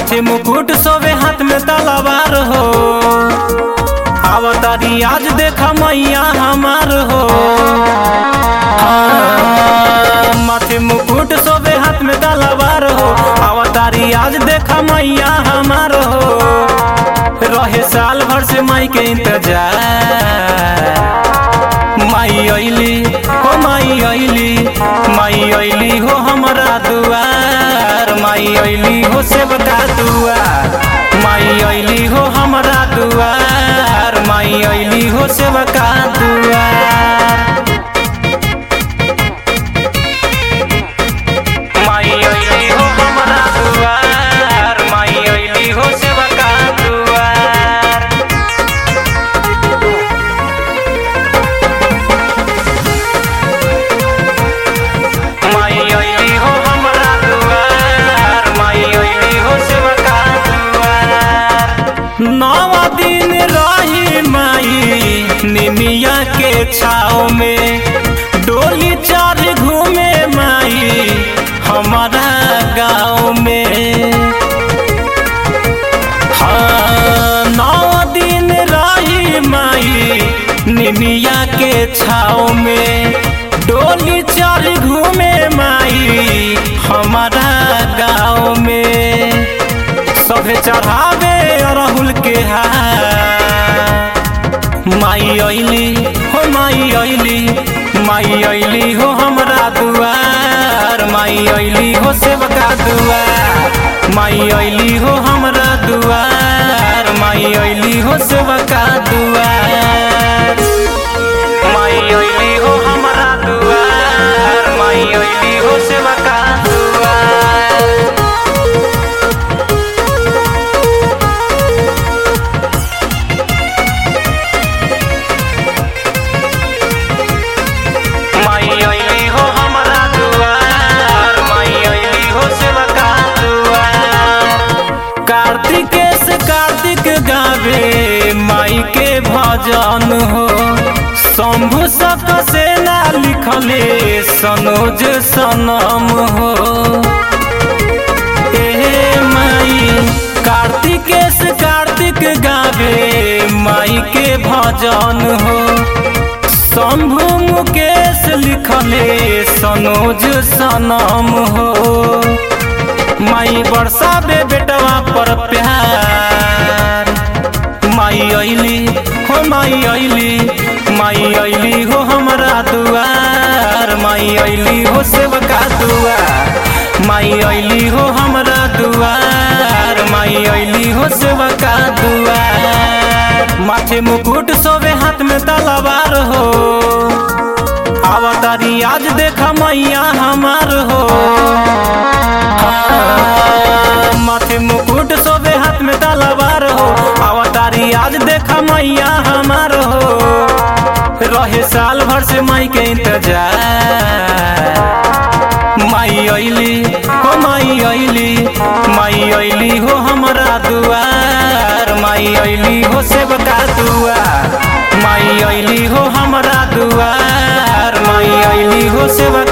माथे मुकुट सोवे हाथ में तलवार हो। अवतारी आज देखा मैया हमार हो। माथे मुकुट सोवे हाथ में तलवार हो। अवतारी आज देखा मैया हमार हो। रहे साल भर से माई के इंतजार। माई अइली हो, माई अइली, माई अइली हो हमरा दुआर। माई अइली हो सेवका दुआर। माई अइली हो हमरा दुआर। माई अइली हो सेवका दुआर। माई अइली हो हमरा दुआर। माई अइली हो सेवका दुआर। माई अइली हो हमरा दुआर। माई अइली हो सेवका दुआर। 9 दिन रही माई निमिया के छाव में। डोली चढ़ घूमे माई हमारा गाँव में। हाँ 9 दिन रही माई निमिया के छाव में। डोली चढ़ घूमे माई हमारा गाँव में। सभे चढ़ावे अरहुल के हार। माई अइली हो, माई अइली, माई अइली हो हमरा दुआर। माई अइली हो सेवका दुआर। माई अइली हो हमरा दुआर। माई अइली हो सेवका दुआर। माई अइली हो हमरा दुआर। माई अइली हो सेवका दुआर। माई अइली हो हमरा दुआर। माई अइली हो सेवका दुआर। कार्तिकेश कार्तिक गावे माई के भजन हो। शंभु सक से ना लिखले सनोज सनम हो। ए माई कार्तिकेश कार्तिक गावे माई के भजन हो। शंभु मुकेश लिखले सनोज सनम हो। माई बरसावे बेटवा पर प्यार। माई अइली हो, माई अइली, माई अइली हो हमरा दुआर। माई अइली हो सेवका दुआर। माई अइली हो हमरा दुआर। माई अइली हो सेवका दुआर। माथे मुकुट सोवे हाथ में तलवार हो। अवतारी आज देखा मैया हमार हो। माथे मुकुट सोवे हाथ में तलवार हो। अवतारी आज देखा मैया हमार हो। रहे साल भर से माई के इंतजार। माई अइली हो, माई अइली, माई अइली हो हमरा दुआर। माई अइली हो सेवका दुआर। माई अइली हो हमरा दुआर। माई अइली हो सेवका